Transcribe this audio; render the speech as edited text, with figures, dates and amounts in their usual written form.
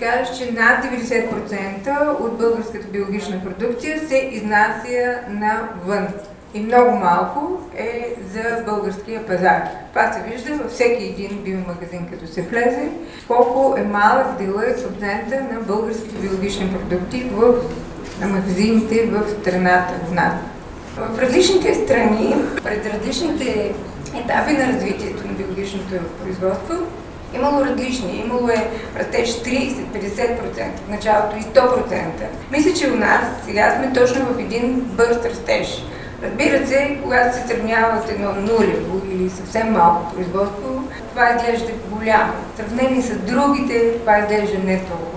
кажа, че над 90% от българската биологична продукция се изнася навън. И много малко е за българския пазар. Това се вижда във всеки един биомагазин, като се влезе, колко е малък дела и процента на българските биологични продукти в магазините в страната в нас. В различните страни, пред различните етапи на развитието на биологичното производство, имало различни. Имало е растеж 30-50%, в началото и 100%. Мисля, че у нас сега сме точно в един бърз растеж. Разбира се, когато се сравняват едно нулево или съвсем малко производство, това изглежда голямо. В сравнение с другите, това изглежда не толкова.